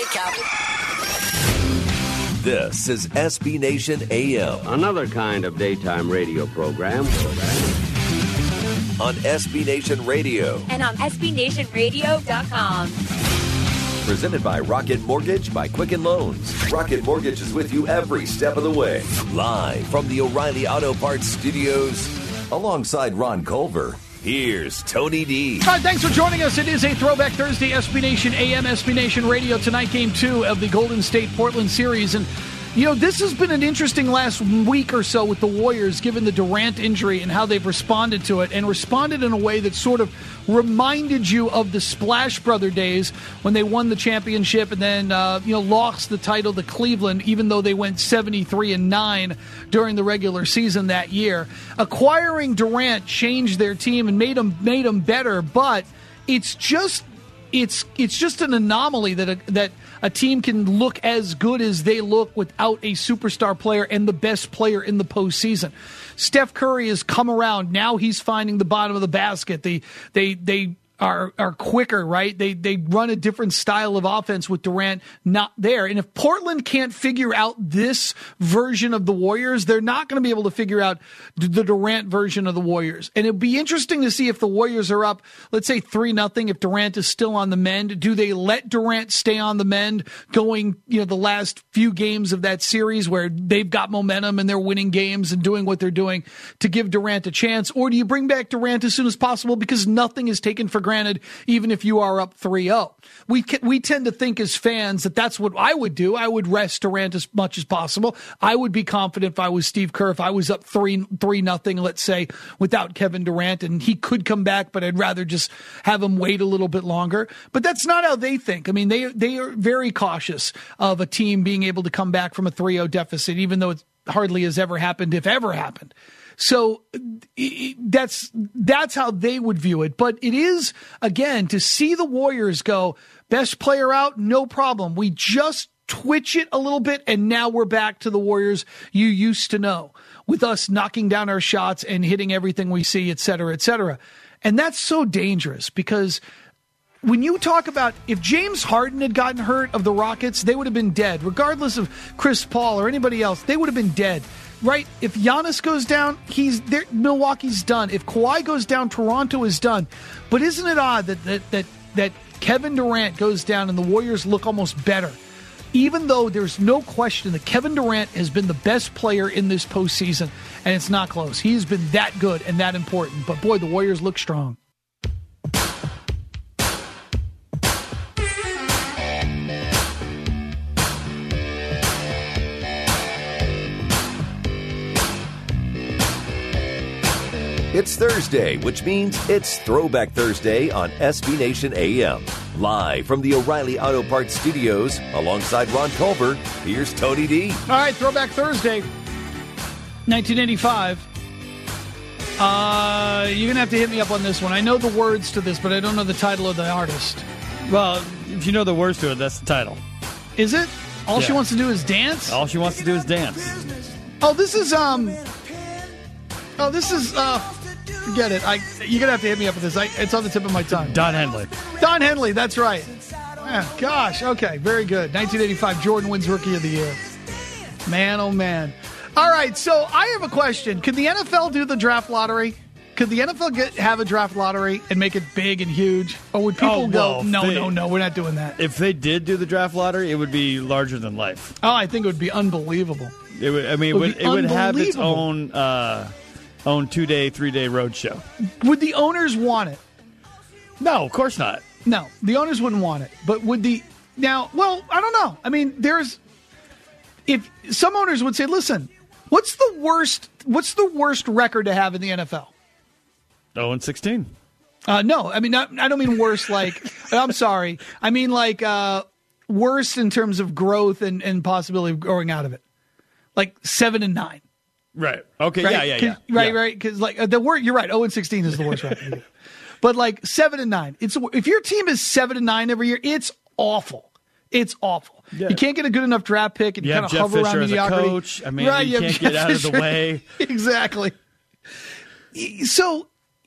wake up. This is SB Nation AM. Another kind of daytime radio program. On SB Nation Radio. And on SBNationRadio.com. Presented by Rocket Mortgage by Quicken Loans. Rocket Mortgage is with you every step of the way. Live from the O'Reilly Auto Parts Studios. Alongside Ron Culver, here's Tony D. All right, thanks for joining us. It is a Throwback Thursday, SB Nation AM, SB Nation Radio. Tonight, Game 2 of the Golden State-Portland series. And, you know, this has been an interesting last week or so with the Warriors, given the Durant injury and how they've responded to it, and responded in a way that sort of reminded you of the Splash Brother days when they won the championship and then, lost the title to Cleveland, even though they went 73-9 during the regular season that year. Acquiring Durant changed their team and made them better, but it's just an anomaly that a team can look as good as they look without a superstar player and the best player in the postseason. Steph Curry has come around. Now he's finding the bottom of the basket. They are quicker, right? They run a different style of offense with Durant not there. And if Portland can't figure out this version of the Warriors, they're not going to be able to figure out the Durant version of the Warriors. And it'll be interesting to see if the Warriors are up, let's say 3-0, if Durant is still on the mend. Do they let Durant stay on the mend going, the last few games of that series where they've got momentum and they're winning games and doing what they're doing to give Durant a chance? Or do you bring back Durant as soon as possible because nothing is taken for granted, even if you are up 3-0. We tend to think as fans that that's what I would do. I would rest Durant as much as possible. I would be confident if I was Steve Kerr, if I was up 3-0, let's say, without Kevin Durant, and he could come back, but I'd rather just have him wait a little bit longer. But that's not how they think. I mean, they are very cautious of a team being able to come back from a 3-0 deficit, even though it hardly has ever happened, if ever happened. So that's how they would view it. But it is, again, to see the Warriors go, best player out, no problem. We just twitch it a little bit, and now we're back to the Warriors you used to know, with us knocking down our shots and hitting everything we see, et cetera, et cetera. And that's so dangerous because when you talk about if James Harden had gotten hurt of the Rockets, they would have been dead. Regardless of Chris Paul or anybody else, they would have been dead. Right? If Giannis goes down, he's there. Milwaukee's done. If Kawhi goes down, Toronto is done. But isn't it odd that Kevin Durant goes down and the Warriors look almost better? Even though there's no question that Kevin Durant has been the best player in this postseason, and it's not close. He's been that good and that important. But boy, the Warriors look strong. It's Thursday, which means it's Throwback Thursday on SB Nation AM. Live from the O'Reilly Auto Parts Studios, alongside Ron Culver, here's Tony D. All right, Throwback Thursday, 1985. You're going to have to hit me up on this one. I know the words to this, but I don't know the title of the artist. Well, if you know the words to it, that's the title. Is it? All she wants to do is dance? All she wants to do is dance. Oh, this is, forget it. You're going to have to hit me up with this. It's on the tip of my tongue. Don Henley. Don Henley, that's right. Gosh, okay, very good. 1985, Jordan wins Rookie of the Year. Man, oh man. All right, so I have a question. Could the NFL do the draft lottery? Could the NFL have a draft lottery and make it big and huge? Or would people go, no, we're not doing that? If they did do the draft lottery, it would be larger than life. Oh, I think it would be unbelievable. It would. I mean, it would have its own 2-day, 3-day road show. Would the owners want it? No, of course not. No, the owners wouldn't want it. But would the now? Well, I don't know. I mean, if some owners would say, "Listen, what's the worst record to have in the NFL?" 0-16. No, I mean, I don't mean worse. Like, I'm sorry. I mean like worse in terms of growth and possibility of growing out of it. Like 7-9. Right. Okay. Right? Yeah. Right. Because like the word, you're right. 0-16 is the worst record. But like 7-9, if your team is 7-9 every year, it's awful. It's awful. Yeah. You can't get a good enough draft pick, and you kind of hover Fisher around mediocrity. As a coach. I mean, you can't get out of the way. Exactly. So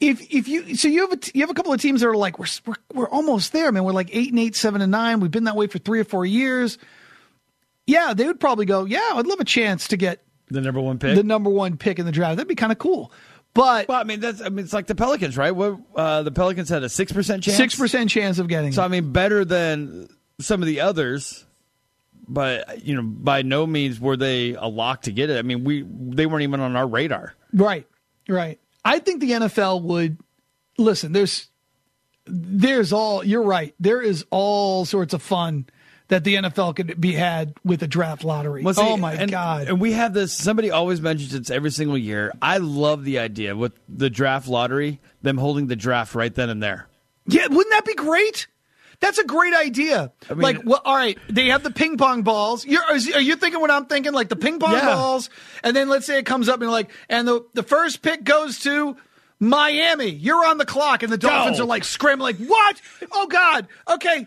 if you have a couple of teams that are like we're almost there, man. We're like 8-8, 7-9. We've been that way for 3 or 4 years. Yeah, they would probably go, yeah, I'd love a chance to get the number one pick. The number one pick in the draft. That'd be kind of cool. But well, it's like the Pelicans, right? The Pelicans had a 6% chance. 6% chance of getting. So better than some of the others. But by no means were they a lock to get it. They weren't even on our radar. Right. I think the NFL would listen. There's all. You're right. There is all sorts of fun that the NFL could be had with a draft lottery. Well, see, oh my God. And we have this, somebody always mentions it every single year. I love the idea with the draft lottery, them holding the draft right then and there. Yeah, wouldn't that be great? That's a great idea. All right, they have the ping pong balls. Are you thinking what I'm thinking? Like the ping pong balls, and then let's say it comes up and and the first pick goes to Miami. You're on the clock, and the Dolphins are like scrambling, like, what? Oh, God. Okay.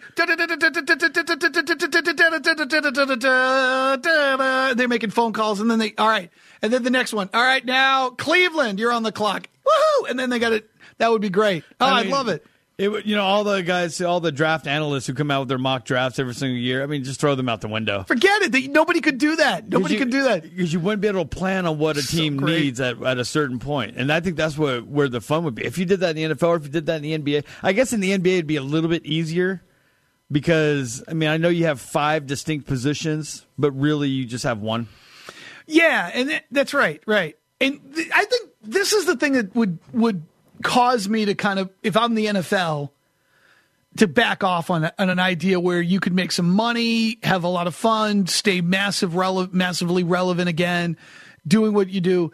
They're making phone calls, and then all right. And then the next one. All right, now, Cleveland, you're on the clock. Woohoo! And then they got it. That would be great. Oh, I'd love it. All the guys, all the draft analysts who come out with their mock drafts every single year, just throw them out the window. Forget it. Nobody could do that. Nobody could do that. Because you wouldn't be able to plan on what a team needs at a certain point. And I think that's where the fun would be. If you did that in the NFL or if you did that in the NBA, I guess in the NBA it'd be a little bit easier because, I know you have 5 distinct positions, but really you just have one. Yeah, and that's right. And I think this is the thing that would cause me to kind of, if I'm the NFL, to back off on an idea where you could make some money, have a lot of fun, stay massively relevant again, doing what you do.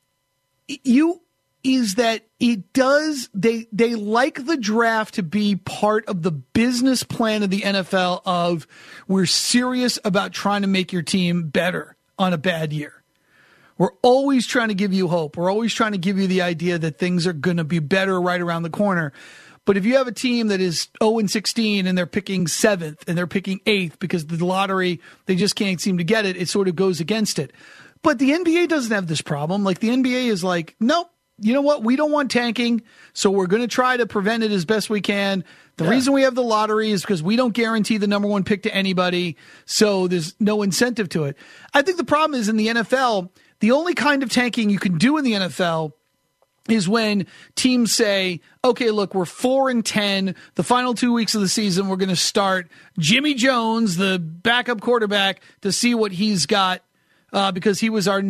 Is that it does, they like the draft to be part of the business plan of the NFL of we're serious about trying to make your team better on a bad year. We're always trying to give you hope. We're always trying to give you the idea that things are going to be better right around the corner. But if you have a team that is 0-16 and they're picking 7th and they're picking 8th because the lottery, they just can't seem to get it, it sort of goes against it. But the NBA doesn't have this problem. Like the NBA is like, nope, you know what? We don't want tanking, so we're going to try to prevent it as best we can. The reason we have the lottery is because we don't guarantee the number one pick to anybody, so there's no incentive to it. I think the problem is in the NFL, the only kind of tanking you can do in the NFL is when teams say, okay, look, we're 4-10. The final 2 weeks of the season, we're going to start Jimmy Jones, the backup quarterback, to see what he's got because he was our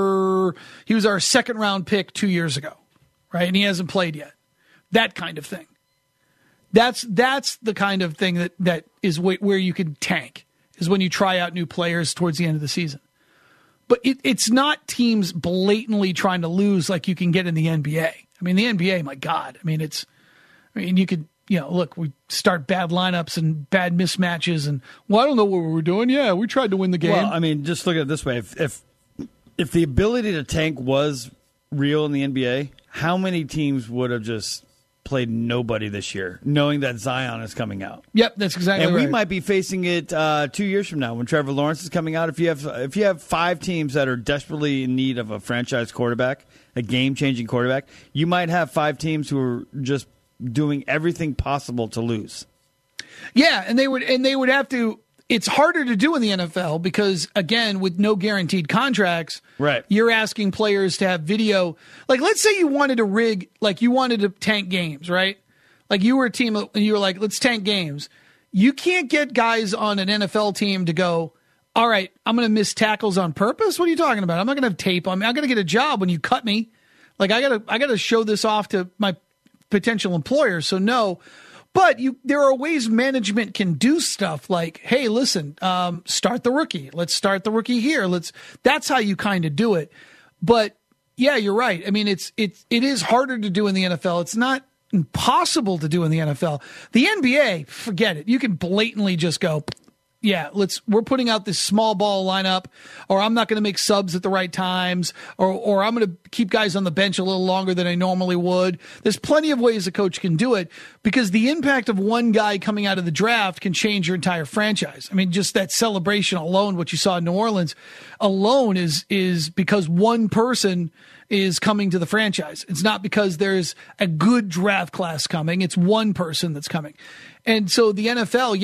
second round pick 2 years ago, right? And he hasn't played yet. That kind of thing. That's the kind of thing that is where you can tank, is when you try out new players towards the end of the season. But it's not teams blatantly trying to lose like you can get in the NBA. The NBA, my God. You could, look, we start bad lineups and bad mismatches and, I don't know what we were doing. Yeah, we tried to win the game. Well, just look at it this way. If the ability to tank was real in the NBA, how many teams would have just played nobody this year, knowing that Zion is coming out? Yep, that's exactly right. And we might be facing it 2 years from now when Trevor Lawrence is coming out. If you have 5 teams that are desperately in need of a franchise quarterback, a game-changing quarterback, you might have 5 teams who are just doing everything possible to lose. Yeah, and they would have to. It's harder to do in the NFL because, again, with no guaranteed contracts, right, you're asking players to have video. Like, let's say you wanted to rig, like you wanted to tank games, right? Like you were a team and you were like, let's tank games. You can't get guys on an NFL team to go, all right, I'm going to miss tackles on purpose. What are you talking about? I'm not going to have tape on me. I'm going to get a job when you cut me. Like, I got to show this off to my potential employer. So no. But there are ways management can do stuff like, hey, listen, start the rookie. Let's start the rookie here. That's how you kind of do it. But yeah, you're right. It is harder to do in the NFL. It's not impossible to do in the NFL. The NBA, forget it. You can blatantly just go, we're putting out this small ball lineup, or I'm not going to make subs at the right times, or I'm going to keep guys on the bench a little longer than I normally would. There's plenty of ways a coach can do it, because the impact of one guy coming out of the draft can change your entire franchise. I mean, just that celebration alone, what you saw in New Orleans alone is because one person is coming to the franchise. It's not because there's a good draft class coming. It's one person that's coming. And so the NFL,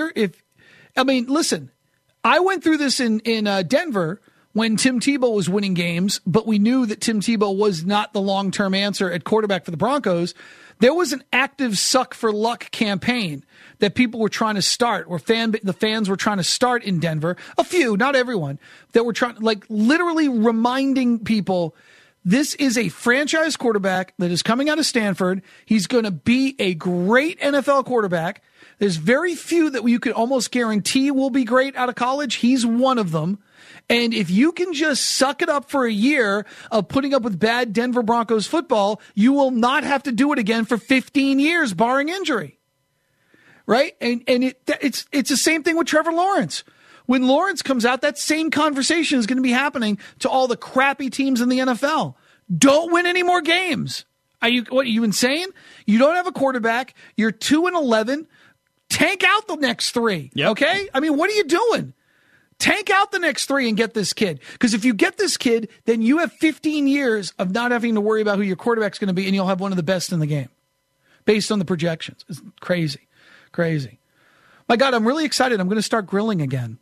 listen, I went through this in Denver when Tim Tebow was winning games, but we knew that Tim Tebow was not the long-term answer at quarterback for the Broncos. There was an active suck for luck campaign that people were trying to start, where the fans were trying to start in Denver. A few, not everyone, that were trying, literally reminding people, this is a franchise quarterback that is coming out of Stanford. He's going to be a great NFL quarterback. There's very few that you could almost guarantee will be great out of college. He's one of them. And if you can just suck it up for a year of putting up with bad Denver Broncos football, you will not have to do it again for 15 years, barring injury. Right? And it's the same thing with Trevor Lawrence. When Lawrence comes out, that same conversation is going to be happening to all the crappy teams in the NFL. Don't win any more games. Are you insane? You don't have a quarterback. You're 2-11. Tank out the next 3. Yep. Okay? I mean, what are you doing? Tank out the next 3 and get this kid. Because if you get this kid, then you have 15 years of not having to worry about who your quarterback's going to be, and you'll have one of the best in the game based on the projections. It's crazy. Crazy. My God, I'm really excited. I'm going to start grilling again.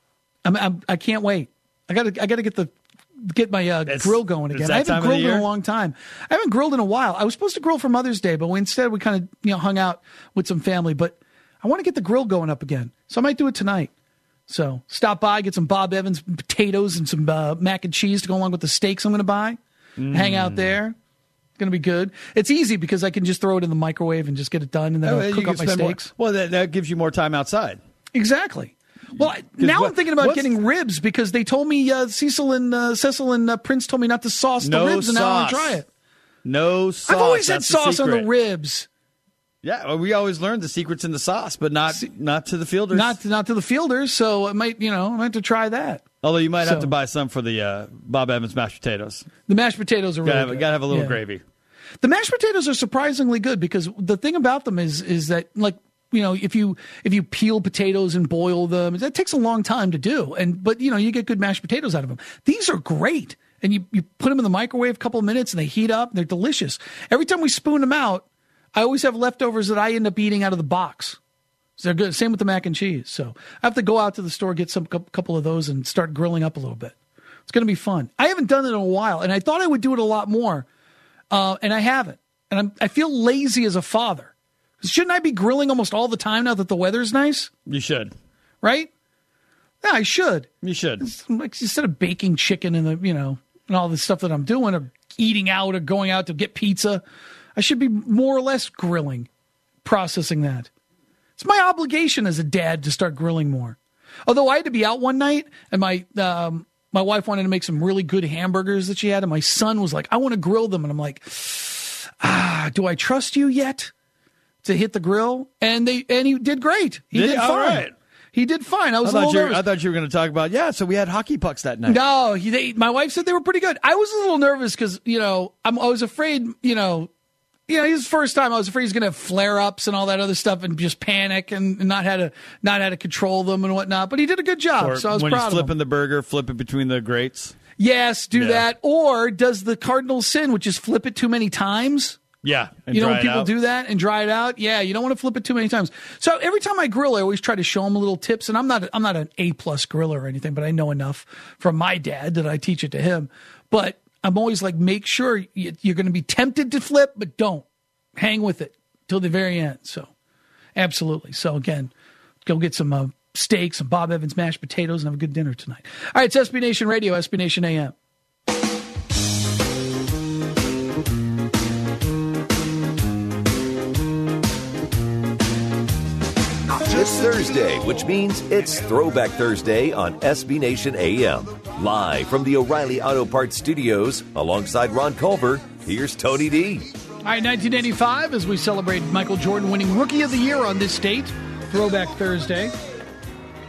I can't wait. I got to get my grill going again. I haven't grilled in a long time. I haven't grilled in a while. I was supposed to grill for Mother's Day, but instead we kind of hung out with some family. But I want to get the grill going up again, so I might do it tonight. So stop by, get some Bob Evans potatoes and some mac and cheese to go along with the steaks I'm going to buy. Hang out there. It's going to be good. It's easy because I can just throw it in the microwave and just get it done, and then I'll cook up my steaks. Well, that gives you more time outside. Exactly. Well, now I'm thinking about getting ribs because they told me Cecil and Prince told me not to sauce the ribs, and now I want to try it. No sauce. I've always had sauce on the ribs. Yeah, well, we always learned the secret's in the sauce, but not to the fielders. Not to the fielders. So I might have to try that. Although you might have to buy some for the Bob Evans mashed potatoes. The mashed potatoes are really good. Got to have a little gravy. The mashed potatoes are surprisingly good because the thing about them is that if you peel potatoes and boil them, that takes a long time to do. But you get good mashed potatoes out of them. These are great. And you put them in the microwave a couple of minutes and they heat up. They're delicious. Every time we spoon them out, I always have leftovers that I end up eating out of the box. So they're good. Same with the mac and cheese. So I have to go out to the store, get a couple of those and start grilling up a little bit. It's going to be fun. I haven't done it in a while, and I thought I would do it a lot more, and I haven't. And I feel lazy as a father. Shouldn't I be grilling almost all the time now that the weather's nice? You should. Right? Yeah, I should. You should. Instead of baking chicken and and all the stuff that I'm doing, or eating out or going out to get pizza, I should be more or less grilling, processing that. It's my obligation as a dad to start grilling more. Although I had to be out one night, and my wife wanted to make some really good hamburgers that she had, and my son was like, I want to grill them. And I'm like, do I trust you yet to hit the grill? And he did great. He did fine. All right. He did fine. I was a little nervous. I thought you were going to talk about, so we had hockey pucks that night. No, my wife said they were pretty good. I was a little nervous because, I was afraid, his first time, I was afraid he was going to have flare-ups and all that other stuff and just panic and not how to control them and whatnot. But he did a good job, so I was proud of him. When he's flipping the burger, flip it between the grates. Yes, do that. Or does the cardinal sin, which is flip it too many times? Yeah. And when people do that and dry it out? Yeah, you don't want to flip it too many times. So every time I grill, I always try to show them little tips. And I'm not an A-plus griller or anything, but I know enough from my dad that I teach it to him. But I'm always like, make sure you're going to be tempted to flip, but don't. Hang with it till the very end. So, absolutely. So, again, go get some steaks, some Bob Evans mashed potatoes, and have a good dinner tonight. All right, it's SB Nation Radio, SB Nation AM. It's Thursday, which means it's Throwback Thursday on SB Nation AM. Live from the O'Reilly Auto Parts Studios, alongside Ron Culver, here's Tony D. All right, 1985, as we celebrate Michael Jordan winning Rookie of the Year on this date, Throwback Thursday.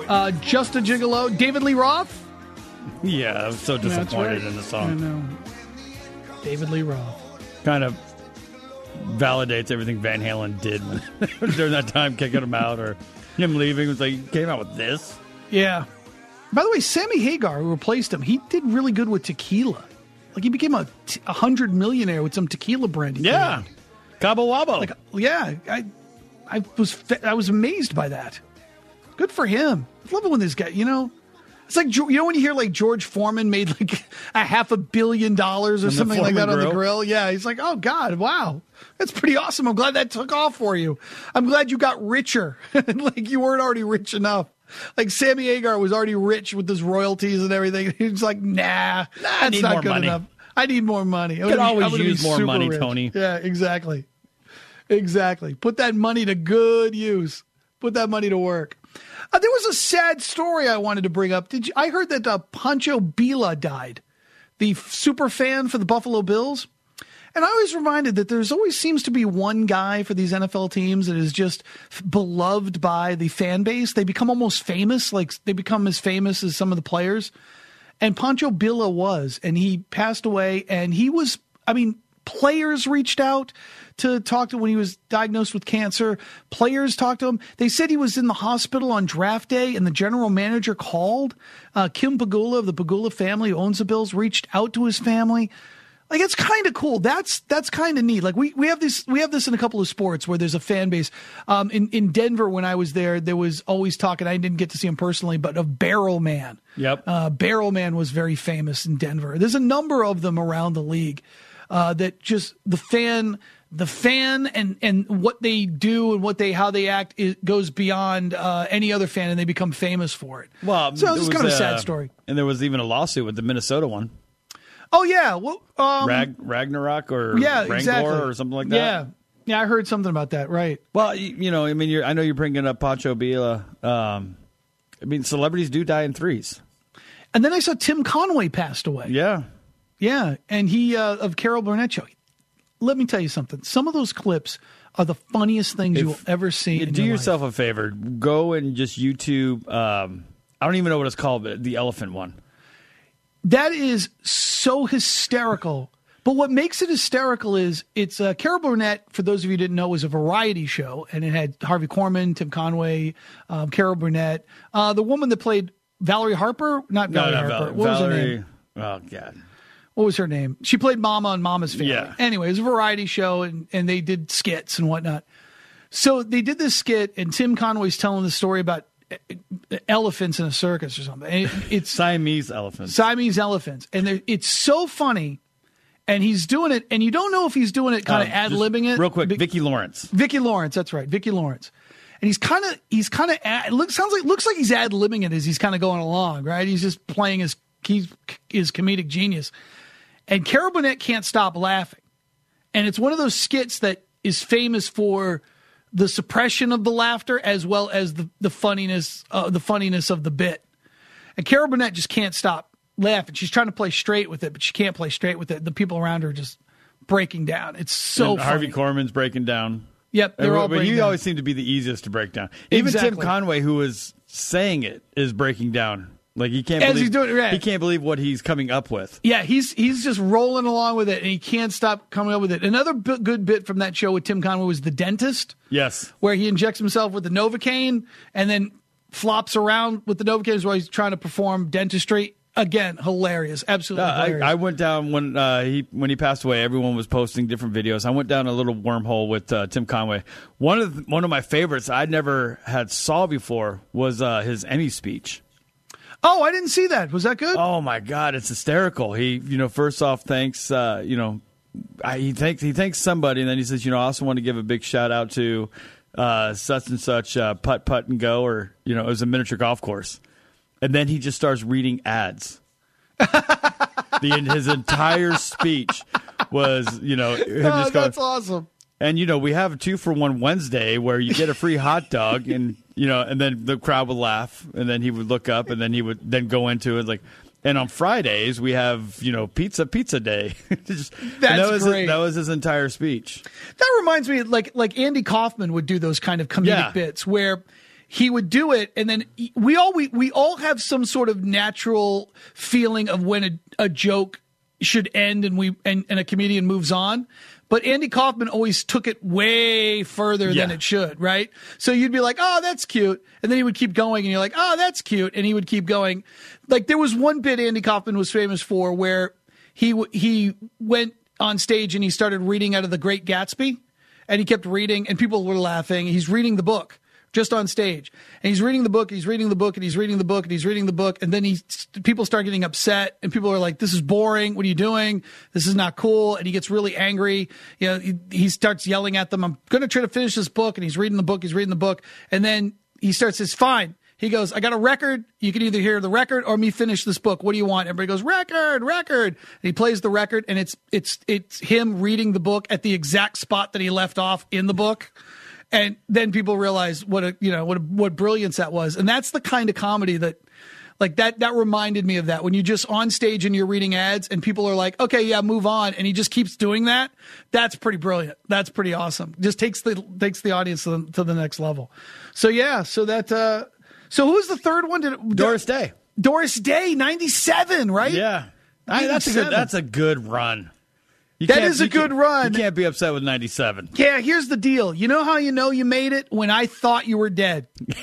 Just a Gigolo. David Lee Roth? Yeah, I was so disappointed in the song. I know. David Lee Roth. Kind of validates everything Van Halen did during that time, kicking him out or him leaving. It was like, he came out with this. Yeah. By the way, Sammy Hagar, who replaced him, he did really good with tequila. Like, he became a 100 millionaire with some tequila brand. Yeah. Cabo Wabo. Like, yeah. I was amazed by that. Good for him. I love it when this guy, it's like, when you hear like George Foreman made like $500 million or something like that on the grill. Yeah. He's like, oh God, wow. That's pretty awesome. I'm glad that took off for you. I'm glad you got richer. Like you weren't already rich enough. Like Sammy Hagar was already rich with his royalties and everything. He's like, nah, that's not good enough. I need more money. You could always use more money, rich. Tony. Yeah, exactly. Exactly. Put that money to good use. Put that money to work. There was a sad story I wanted to bring up. I heard that Pancho Villa died, the super fan for the Buffalo Bills. And I was reminded that there's always seems to be one guy for these NFL teams that is just beloved by the fan base. They become almost famous, like they become as famous as some of the players. And Pancho Villa was, and he passed away. And he was, players reached out to talk to him when he was diagnosed with cancer. Players talked to him. They said he was in the hospital on draft day, and the general manager called. Kim Pegula of the Pegula family, who owns the Bills, reached out to his family. Like, it's kind of cool. That's kind of neat. Like we have this in a couple of sports where there's a fan base. In Denver, when I was there was always talking. I didn't get to see him personally, but of Barrel Man. Yep. Barrel Man was very famous in Denver. There's a number of them around the league that just the fan and what they do and how they act goes beyond any other fan, and they become famous for it. Well, so it's kind of a sad story. And there was even a lawsuit with the Minnesota one. Oh yeah, well, Ragnarok or Wrangler exactly. or something like that. Yeah, I heard something about that. Right. Well, I know you're bringing up Pancho Villa. Celebrities do die in threes. And then I saw Tim Conway passed away. Yeah, and he of Carol Burnett show. Let me tell you something. Some of those clips are the funniest things you will ever see. Do yourself a favor. Go and just YouTube. I don't even know what it's called, but the elephant one. That is so hysterical. But what makes it hysterical is it's Carol Burnett, for those of you who didn't know, was a variety show. And it had Harvey Korman, Tim Conway, Carol Burnett. The woman that played Valerie Harper? Not Valerie Harper. What was her name? Oh, God. What was her name? She played Mama on Mama's Family. Yeah. Anyway, it was a variety show, and they did skits and whatnot. So they did this skit, and Tim Conway's telling the story about elephants in a circus or something. It's Siamese elephants. And it's so funny, and he's doing it, and you don't know if he's doing it kind of ad-libbing it. Real quick, Vicki Lawrence. Vicki Lawrence, that's right, Vicki Lawrence. And looks like he's ad libbing it as he's kind of going along, right? He's just playing his comedic genius. And Carol Burnett can't stop laughing. And it's one of those skits that is famous for the suppression of the laughter as well as the funniness of the bit. And Carol Burnett just can't stop laughing. She's trying to play straight with it, but she can't play straight with it. The people around her are just breaking down. It's so funny. Harvey Korman's breaking down. Yep, they're all breaking down. He always seemed to be the easiest to break down. Even Tim Conway, who was saying it, is breaking down. Like he can't he can't believe what he's coming up with. Yeah, he's just rolling along with it, and he can't stop coming up with it. Another good bit from that show with Tim Conway was The Dentist. Yes, where he injects himself with the Novocaine and then flops around with the Novocaine while he's trying to perform dentistry. Again, hilarious, absolutely hilarious. I went down when he passed away. Everyone was posting different videos. I went down a little wormhole with Tim Conway. One of my favorites I never had saw before was his Emmy speech. Oh, I didn't see that. Was that good? Oh my God, it's hysterical. He, first off thanks, he thanks somebody, and then he says, I also want to give a big shout out to such and such putt and go, or it was a miniature golf course, and then he just starts reading ads. His entire speech was, him just going. That's awesome. And, we have a 2-for-1 Wednesday where you get a free hot dog and, and then the crowd would laugh and then he would look up and then he would then go into it and on Fridays we have, pizza day. That's great. That was his entire speech. That reminds me like Andy Kaufman would do those kind of comedic bits where he would do it, and then we all have some sort of natural feeling of when a joke should end and a comedian moves on. But Andy Kaufman always took it way further than it should, right? So you'd be like, oh, that's cute. And then he would keep going, and you're like, oh, that's cute. And he would keep going. Like, there was one bit Andy Kaufman was famous for where he went on stage and he started reading out of The Great Gatsby. And he kept reading, and people were laughing. He's reading the book just on stage. And he's reading the book, he's reading the book, and he's reading the book, and he's reading the book. And then people start getting upset, and people are like, this is boring. What are you doing? This is not cool. And he gets really angry. You know, he starts yelling at them. I'm going to try to finish this book. And he's reading the book, he's reading the book. And then he says, fine. He goes, I got a record. You can either hear the record or me finish this book. What do you want? Everybody goes, record. And he plays the record, and it's him reading the book at the exact spot that he left off in the book. And then people realize what brilliance that was. And that's the kind of comedy that reminded me of that. When you just on stage and you're reading ads and people are like, okay, yeah, move on. And he just keeps doing that. That's pretty brilliant. That's pretty awesome. Just takes the audience to the next level. So yeah, so who's the third one? Doris Day. Doris Day, 97, right? Yeah. That's a good run. That is a good run. You can't be upset with 97. Yeah, here's the deal. You know how you know you made it? When I thought you were dead.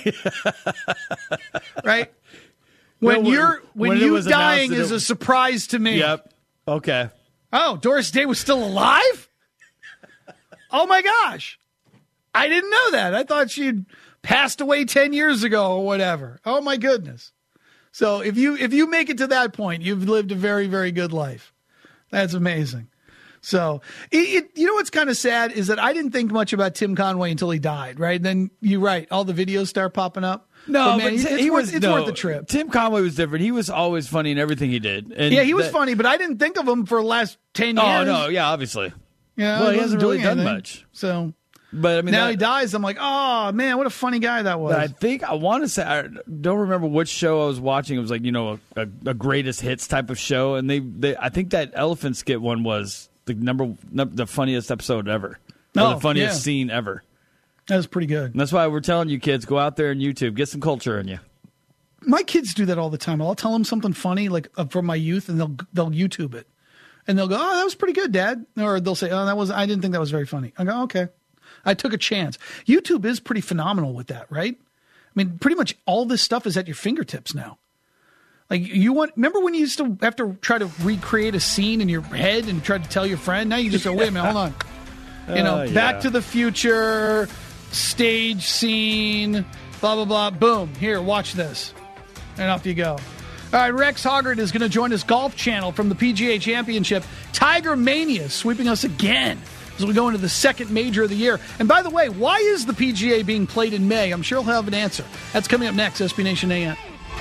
Right? When you dying is a surprise to me. Yep. Okay. Oh, Doris Day was still alive? Oh my gosh. I didn't know that. I thought she'd passed away 10 years ago or whatever. Oh my goodness. So if you make it to that point, you've lived a very, very good life. That's amazing. So, you know what's kind of sad is that I didn't think much about Tim Conway until he died, right? Then you're right. All the videos start popping up. No, but man, it's worth the trip. Tim Conway was different. He was always funny in everything he did. And yeah, he was funny, but I didn't think of him for the last 10 years. Oh, no, yeah, obviously. Yeah, well, he hasn't really done much. So, but I mean, now he dies. I'm like, oh, man, what a funny guy that was. But I want to say, I don't remember which show I was watching. It was like, a greatest hits type of show. And I think that elephant skit one was the funniest episode ever. The funniest scene ever. That was pretty good. And that's why we're telling you kids, go out there and YouTube, get some culture in you. My kids do that all the time. I'll tell them something funny like from my youth, and they'll YouTube it, and they'll go, "Oh, that was pretty good, Dad," or they'll say, "Oh, I didn't think that was very funny." I go, "Okay, I took a chance." YouTube is pretty phenomenal with that, right? I mean, pretty much all this stuff is at your fingertips now. Like remember when you used to have to try to recreate a scene in your head and try to tell your friend? Now you just go, wait a minute, hold on. Back to the Future, stage scene, blah, blah, blah. Boom. Here, watch this. And off you go. All right, Rex Hoggard is going to join us Golf Channel from the PGA Championship. Tiger Mania sweeping us again as we go into the second major of the year. And by the way, why is the PGA being played in May? I'm sure he'll have an answer. That's coming up next, SB Nation AM.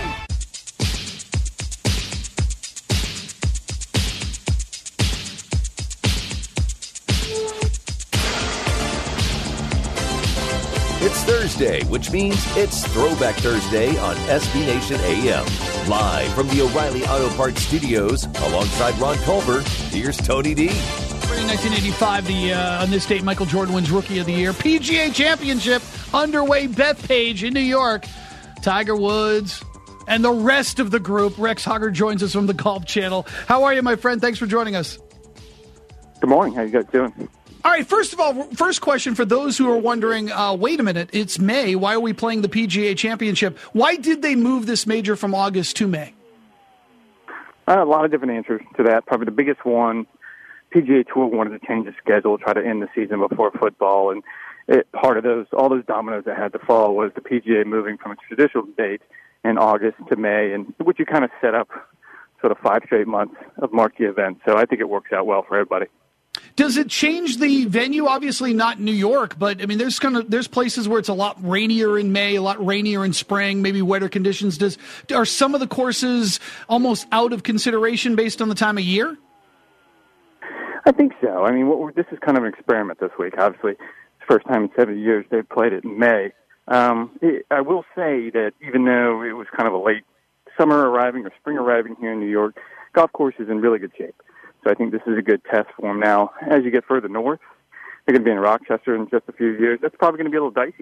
It's Thursday, which means it's Throwback Thursday on SB Nation AM. Live from the O'Reilly Auto Parts Studios, alongside Ron Culver, here's Tony D. In 1985, on this date, Michael Jordan wins Rookie of the Year. PGA Championship underway, Bethpage in New York. Tiger Woods and the rest of the group. Rex Hoggard joins us from the Golf Channel. How are you, my friend? Thanks for joining us. Good morning. How you guys doing? All right, first of all, first question for those who are wondering, wait a minute, it's May. Why are we playing the PGA Championship? Why did they move this major from August to May? A lot of different answers to that. Probably the biggest one, PGA Tour wanted to change the schedule, try to end the season before football. And part of all those dominoes that had to fall was the PGA moving from a traditional date in August to May, and which you kind of set up sort of 5 straight months of marquee events. So I think it works out well for everybody. Does it change the venue? Obviously not New York, but I mean, there's places where it's a lot rainier in May, a lot rainier in spring, maybe wetter conditions. Are some of the courses almost out of consideration based on the time of year? I think so. I mean, this is kind of an experiment this week. Obviously, it's the first time in 70 years they've played it in May. I will say that even though it was kind of a late summer arriving or spring arriving here in New York, golf course is in really good shape. So I think this is a good test for them now. As you get further north, they're going to be in Rochester in just a few years. That's probably going to be a little dicey.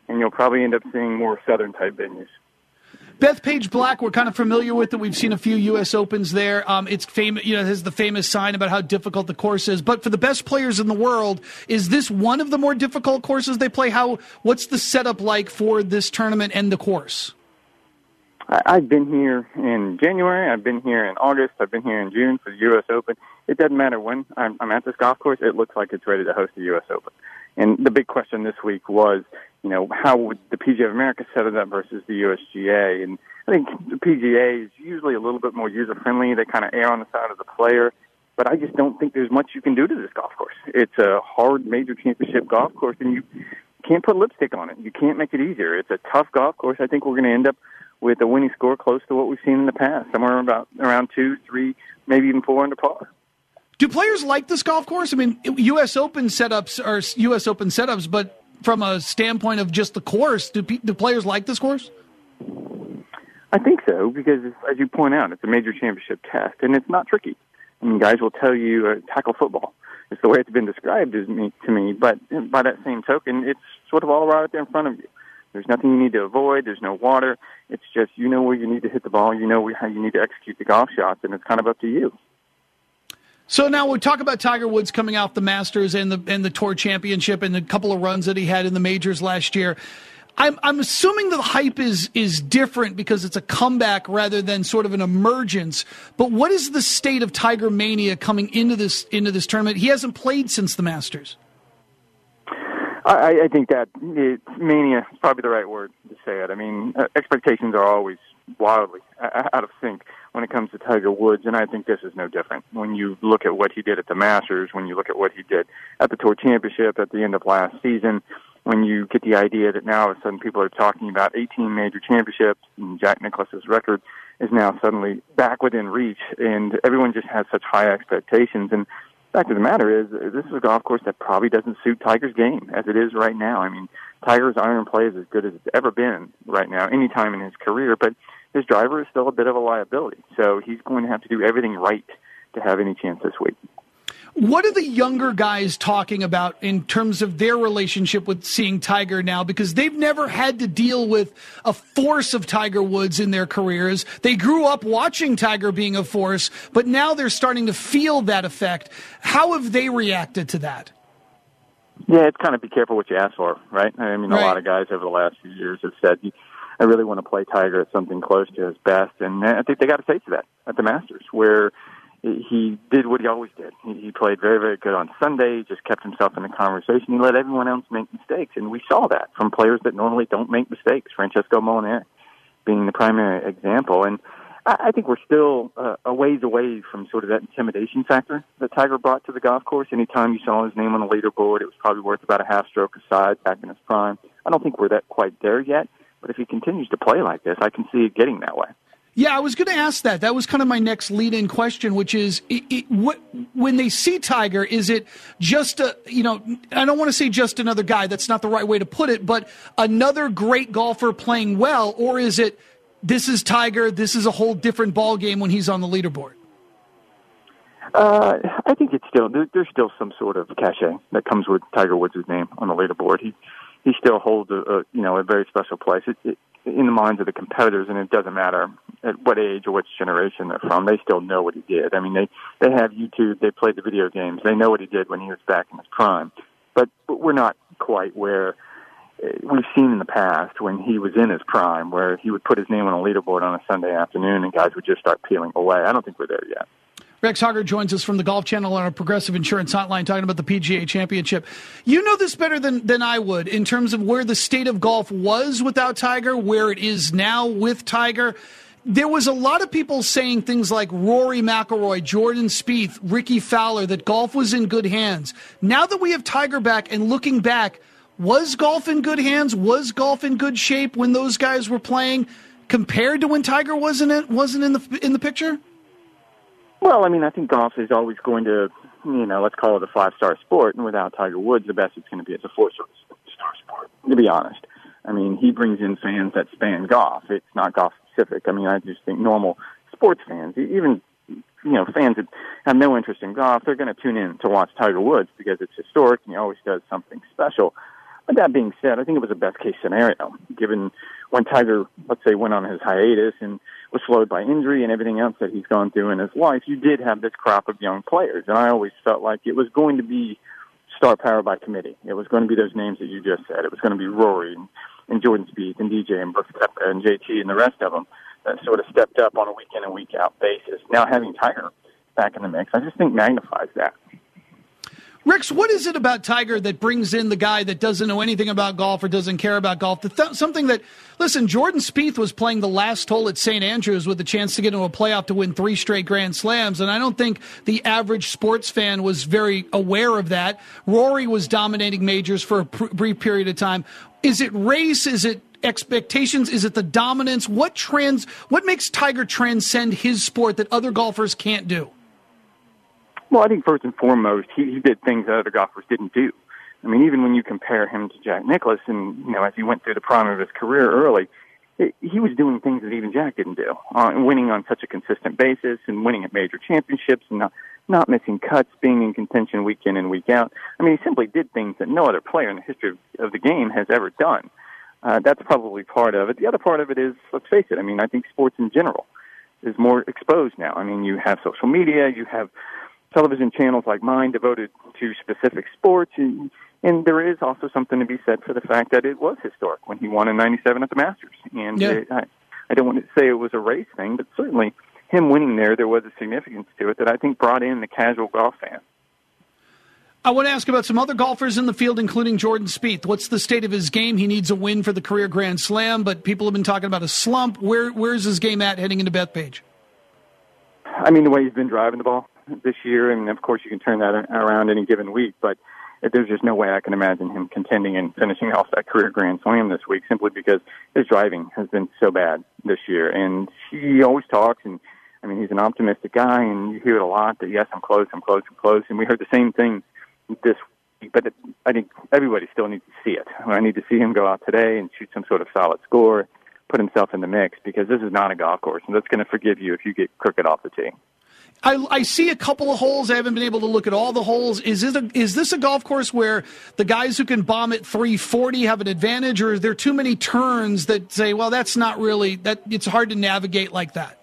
and you'll probably end up seeing more Southern-type venues. Bethpage Black, we're kind of familiar with it. We've seen a few U.S. Opens there. It's famous, it has the famous sign about how difficult the course is. But for the best players in the world, is this one of the more difficult courses they play? What's the setup like for this tournament and the course? I've been here in January. I've been here in August. I've been here in June for the U.S. Open. It doesn't matter when I'm at this golf course. It looks like it's ready to host the U.S. Open. And the big question this week was, how would the PGA of America set it up versus the USGA? And I think the PGA is usually a little bit more user-friendly. They kind of err on the side of the player. But I just don't think there's much you can do to this golf course. It's a hard major championship golf course, and you can't put lipstick on it. You can't make it easier. It's a tough golf course. I think we're going to end up with a winning score close to what we've seen in the past, somewhere around 2, 3, maybe even 4 under par. Do players like this golf course? I mean, U.S. Open setups are U.S. Open setups, but from a standpoint of just the course, do players like this course? I think so, because as you point out, it's a major championship test, and it's not tricky. I mean, guys will tell you tackle football. It's the way it's been described to me, but by that same token, it's sort of all right there in front of you. There's nothing you need to avoid. There's no water. It's just where you need to hit the ball. How you need to execute the golf shots, and it's kind of up to you. So now we talk about Tiger Woods coming out the Masters and the Tour Championship and the couple of runs that he had in the majors last year. I'm assuming the hype is different because it's a comeback rather than sort of an emergence. But what is the state of Tiger mania coming into this tournament? He hasn't played since the Masters. I think that mania is probably the right word to say it. I mean, expectations are always wildly out of sync when it comes to Tiger Woods, and I think this is no different. When you look at what he did at the Masters, when you look at what he did at the Tour Championship at the end of last season, when you get the idea that now all of a sudden people are talking about 18 major championships, and Jack Nicklaus's record is now suddenly back within reach, and everyone just has such high expectations. And the fact of the matter is, this is a golf course that probably doesn't suit Tiger's game as it is right now. I mean, Tiger's iron play is as good as it's ever been right now, any time in his career, but his driver is still a bit of a liability. So he's going to have to do everything right to have any chance this week. What are the younger guys talking about in terms of their relationship with seeing Tiger now? Because they've never had to deal with a force of Tiger Woods in their careers. They grew up watching Tiger being a force, but now they're starting to feel that effect. How have they reacted to that? Yeah, it's kind of be careful what you ask for, right? I mean, right. A lot of guys over the last few years have said, I really want to play Tiger at something close to his best. And I think they got a taste of that at the Masters, where he did what he always did. He played very, very good on Sunday, just kept himself in the conversation. He let everyone else make mistakes, and we saw that from players that normally don't make mistakes, Francesco Molinari being the primary example. And I think we're still a ways away from sort of that intimidation factor that Tiger brought to the golf course. Anytime you saw his name on the leaderboard, it was probably worth about a half stroke aside back in his prime. I don't think we're quite there yet, but if he continues to play like this, I can see it getting that way. Yeah, I was going to ask that. That was kind of my next lead-in question, which is, when they see Tiger, is it just I don't want to say just another guy. That's not the right way to put it, but another great golfer playing well, or is it, this is Tiger, this is a whole different ball game when he's on the leaderboard? I think there's still some sort of cachet that comes with Tiger Woods' name on the leaderboard. He still holds a very special place in the minds of the competitors, and it doesn't matter at what age or which generation they're from. They still know what he did. I mean, they have YouTube. They played the video games. They know what he did when he was back in his prime. But we're not quite where we've seen in the past when he was in his prime, where he would put his name on a leaderboard on a Sunday afternoon and guys would just start peeling away. I don't think we're there yet. Rex Hoggard joins us from the Golf Channel on our Progressive Insurance Hotline talking about the PGA Championship. You know this better than I would in terms of where the state of golf was without Tiger, where it is now with Tiger. There was a lot of people saying things like Rory McIlroy, Jordan Spieth, Ricky Fowler, that golf was in good hands. Now that we have Tiger back and looking back, was golf in good hands? Was golf in good shape when those guys were playing compared to when Tiger wasn't in the picture? Well, I mean, I think golf is always going to, let's call it a 5-star sport, and without Tiger Woods, the best it's going to be is a 4-star sport, to be honest. I mean, he brings in fans that span golf. It's not golf-specific. I mean, I just think normal sports fans, even, fans that have no interest in golf, they're going to tune in to watch Tiger Woods because it's historic and he always does something special. But that being said, I think it was a best-case scenario, given when Tiger, let's say, went on his hiatus and was slowed by injury and everything else that he's gone through in his life, you did have this crop of young players. And I always felt like it was going to be star power by committee. It was going to be those names that you just said. It was going to be Rory and Jordan Spieth and DJ and Brooks Koepka and JT and the rest of them that sort of stepped up on a week-in and week-out basis. Now having Tiger back in the mix, I just think magnifies that. Rex, what is it about Tiger that brings in the guy that doesn't know anything about golf or doesn't care about golf? Something that, listen, Jordan Spieth was playing the last hole at St. Andrews with a chance to get into a playoff to win 3 straight Grand Slams, and I don't think the average sports fan was very aware of that. Rory was dominating majors for a brief period of time. Is it race? Is it expectations? Is it the dominance? What makes Tiger transcend his sport that other golfers can't do? Well, I think first and foremost, he did things that other golfers didn't do. I mean, even when you compare him to Jack Nicklaus, and as he went through the prime of his career early, he was doing things that even Jack didn't do, winning on such a consistent basis and winning at major championships and not missing cuts, being in contention week in and week out. I mean, he simply did things that no other player in the history of the game has ever done. That's probably part of it. The other part of it is, let's face it, I mean, I think sports in general is more exposed now. I mean, you have social media, you have television channels like mine devoted to specific sports, and there is also something to be said for the fact that it was historic when he won in '97 at the Masters. And I don't want to say it was a race thing, but certainly him winning there was a significance to it that I think brought in the casual golf fan. I want to ask about some other golfers in the field, including Jordan Spieth. What's the state of his game? He needs a win for the career Grand Slam, but people have been talking about a slump. Where's his game at heading into Bethpage? I mean, the way he's been driving the ball this year, and of course you can turn that around any given week, but there's just no way I can imagine him contending and finishing off that career Grand Slam this week simply because his driving has been so bad this year. And he always talks, and I mean, he's an optimistic guy, and you hear it a lot that, yes, I'm close. And we heard the same thing this week, but I think everybody still needs to see it. I need to see him go out today and shoot some sort of solid score, put himself in the mix, because this is not a golf course, and that's going to forgive you if you get crooked off the tee. I see a couple of holes. I haven't been able to look at all the holes. Is this a golf course where the guys who can bomb at 340 have an advantage, or is there too many turns that say, well, that's not really that? It's hard to navigate like that.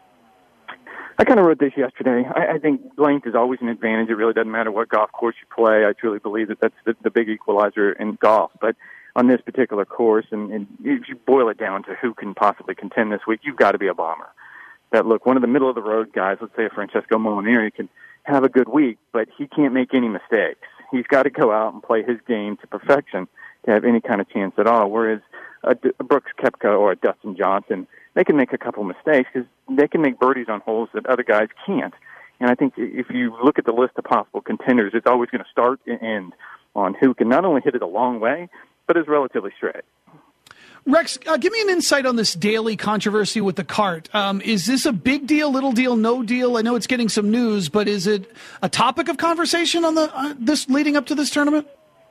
I kind of wrote this yesterday. I think length is always an advantage. It really doesn't matter what golf course you play. I truly believe that that's the big equalizer in golf. But on this particular course, and if you boil it down to who can possibly contend this week, you've got to be a bomber. That look, one of the middle-of-the-road guys, let's say a Francesco Molinari, can have a good week, but he can't make any mistakes. He's got to go out and play his game to perfection to have any kind of chance at all, whereas a Brooks Koepka or a Dustin Johnson, they can make a couple mistakes because they can make birdies on holes that other guys can't. And I think if you look at the list of possible contenders, it's always going to start and end on who can not only hit it a long way, but is relatively straight. Rex, give me an insight on this daily controversy with the cart. Is this a big deal, little deal, no deal? I know it's getting some news, but is it a topic of conversation on this leading up to this tournament?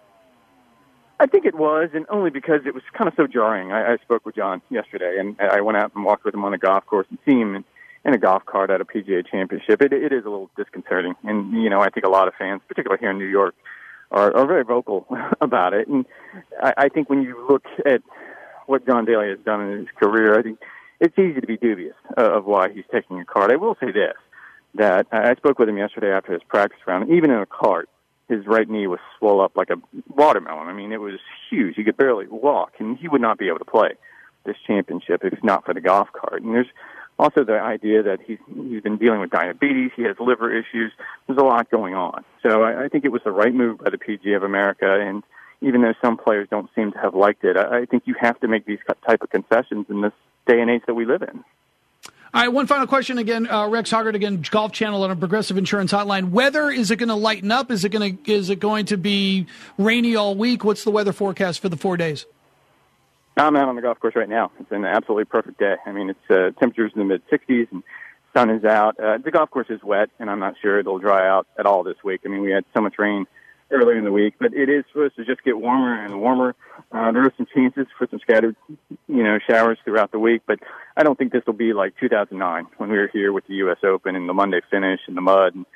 I think it was, and only because it was kind of so jarring. I spoke with John yesterday, and I went out and walked with him on the golf course and see him in a golf cart at a PGA Championship. It is a little disconcerting, and I think a lot of fans, particularly here in New York, are very vocal about it. And I think when you look at what John Daly has done in his career, I think it's easy to be dubious of why he's taking a cart. I will say this, that I spoke with him yesterday after his practice round. Even in a cart, his right knee was swole up like a watermelon. I mean, it was huge. He could barely walk, and he would not be able to play this championship if not for the golf cart. And there's also the idea that he's been dealing with diabetes. He has liver issues. There's a lot going on. So I think it was the right move by the PGA of America, and even though some players don't seem to have liked it, I think you have to make these type of concessions in this day and age that we live in. All right, one final question again. Rex Hoggard again, Golf Channel on a Progressive Insurance Hotline. Weather, is it going to lighten up? Is it going to be rainy all week? What's the weather forecast for the 4 days? I'm out on the golf course right now. It's an absolutely perfect day. I mean, it's temperatures in the mid-60s and sun is out. The golf course is wet, and I'm not sure it'll dry out at all this week. I mean, we had so much rain earlier in the week, but it is supposed to just get warmer and warmer. There are some chances for some scattered, showers throughout the week, but I don't think this will be like 2009 when we were here with the U.S. Open and the Monday finish and the mud.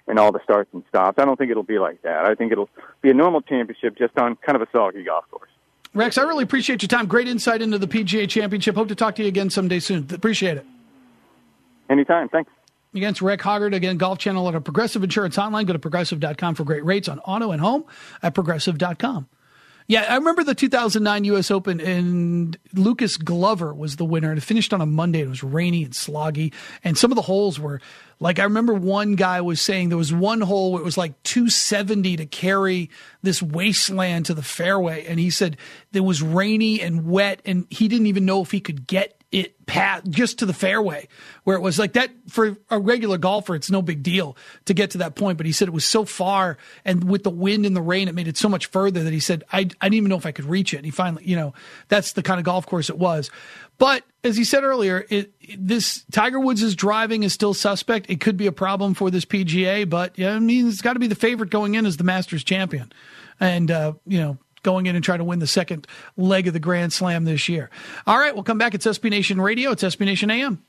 and all the starts and stops. I don't think it'll be like that. I think it'll be a normal championship just on kind of a soggy golf course. Rex, I really appreciate your time. Great insight into the PGA Championship. Hope to talk to you again someday soon. Appreciate it. Anytime. Thanks. Against Rick Hoggard, again, Golf Channel at a Progressive Insurance Hotline. Go to Progressive.com for great rates on auto and home at Progressive.com. Yeah, I remember the 2009 U.S. Open, and Lucas Glover was the winner. And it finished on a Monday. It was rainy and sloggy, and some of the holes were like, I remember one guy was saying there was one hole where it was like 270 to carry this wasteland to the fairway, and he said it was rainy and wet, and he didn't even know if he could get it past just to the fairway, where it was like that. For a regular golfer, it's no big deal to get to that point, but he said it was so far, and with the wind and the rain, it made it so much further that he said, I didn't even know if I could reach it. And he finally, that's the kind of golf course it was. But as he said earlier, this Tiger Woods' driving is still suspect. It could be a problem for this PGA, but it's got to be the favorite going in as the Masters champion, and going in and trying to win the second leg of the Grand Slam this year. All right, we'll come back. It's SB Nation Radio. It's SB Nation AM.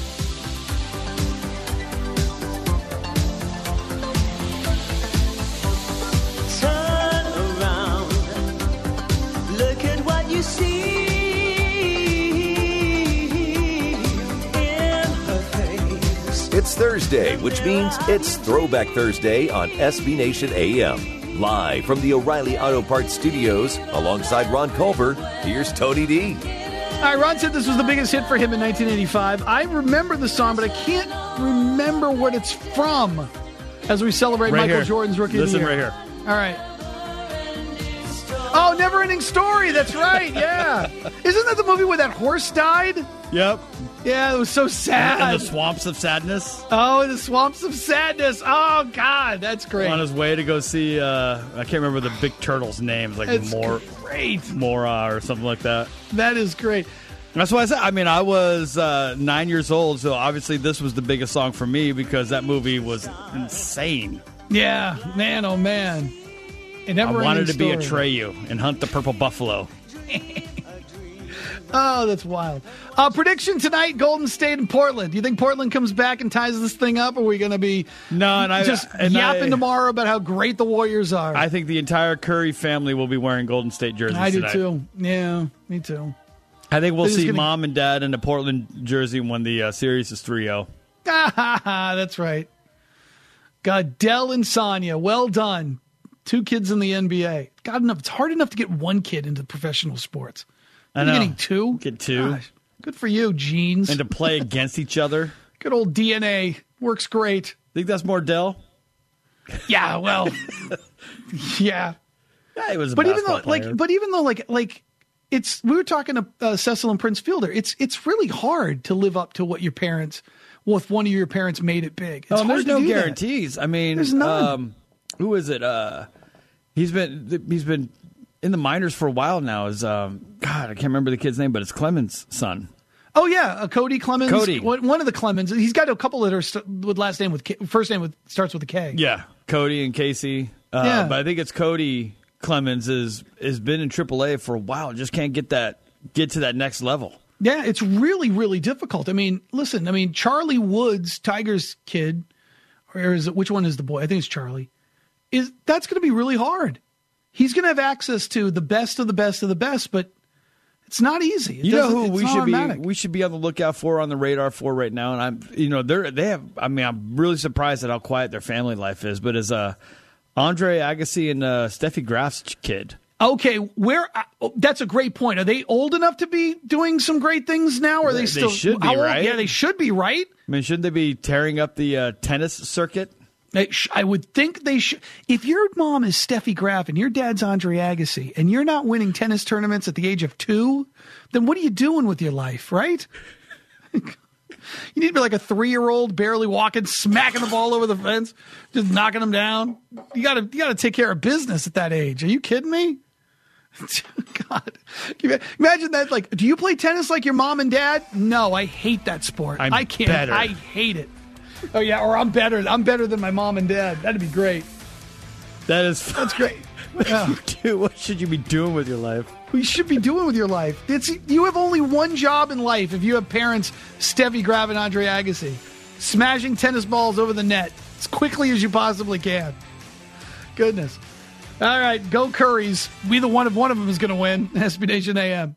Turn around, look at what you see in her face. It's Thursday, which means it's Throwback Thursday on SB Nation AM. Live from the O'Reilly Auto Parts Studios, alongside Ron Culver, here's Tony D. All right, Ron said this was the biggest hit for him in 1985. I remember the song, but I can't remember what it's from as we celebrate Michael Jordan's Rookie of the Year. Listen right here. All right. Oh, Never Ending Story. That's right, yeah. Isn't that the movie where that horse died? Yep. Yeah, it was so sad. And the Swamps of Sadness. Oh, the Swamps of Sadness. Oh, God, that's great. On his way to go see, I can't remember the big turtle's name, like Mora or something like that. That is great. That's why I said, I was 9 years old, so obviously this was the biggest song for me because that movie was insane. Yeah, man, oh man. I wanted to be Atreyu and hunt the purple buffalo. Oh, that's wild. Prediction tonight, Golden State and Portland. Do you think Portland comes back and ties this thing up, or are we going to be yapping tomorrow about how great the Warriors are? I think the entire Curry family will be wearing Golden State jerseys tonight. I do too. Yeah, me too. I think we'll see Mom and Dad in a Portland jersey when the series is 3-0. That's right. God, Dell and Sonia, well done. 2 kids in the NBA. God, enough. It's hard enough to get 1 kid into professional sports. I know. You're getting 2? Get 2. Gosh, good for you, Jeans. And to play against each other. Good old DNA. Works great. Think that's more Dell? Yeah, well, yeah. Yeah, he was a but basketball player. Even though, it's, we were talking to Cecil and Prince Fielder. It's really hard to live up to what your parents, if one of your parents made it big. There's no guarantees. That. There's none. Who is it? He's been in the minors for a while now. Is I can't remember the kid's name, but it's Clemens' son. Oh yeah, Cody Clemens. Cody, one of the Clemens. He's got a couple that are with first name starts with a K. Yeah, Cody and Casey. But I think it's Cody Clemens has been in AAA for a while. Just can't get to that next level. Yeah, it's really, really difficult. Listen, Charlie Woods, Tiger's kid, or which one is the boy? I think it's Charlie. That's going to be really hard. He's going to have access to the best of the best of the best, but it's not easy. You know who we should be on the lookout for, on the radar for right now, and I'm really surprised at how quiet their family life is. But is Andre Agassi and Steffi Graf's kid? Okay, that's a great point. Are they old enough to be doing some great things now? Or are they still? They should be, right? Yeah, they should be, right? Shouldn't they be tearing up the tennis circuit? I would think they should. If your mom is Steffi Graf and your dad's Andre Agassi, and you're not winning tennis tournaments at the age of 2, then what are you doing with your life, right? You need to be like a 3-year-old, barely walking, smacking the ball over the fence, just knocking them down. You got to take care of business at that age. Are you kidding me? God, imagine that. Do you play tennis like your mom and dad? No, I hate that sport. I can't. Better. I hate it. Oh yeah, or I'm better. I'm better than my mom and dad. That'd be great. That's great. Yeah. Dude, what should you be doing with your life? What you should be doing with your life? You have only one job in life if you have parents Steffi Graf and Andre Agassi, smashing tennis balls over the net as quickly as you possibly can. Goodness. All right, go Currys. One of them is going to win. SB Nation AM.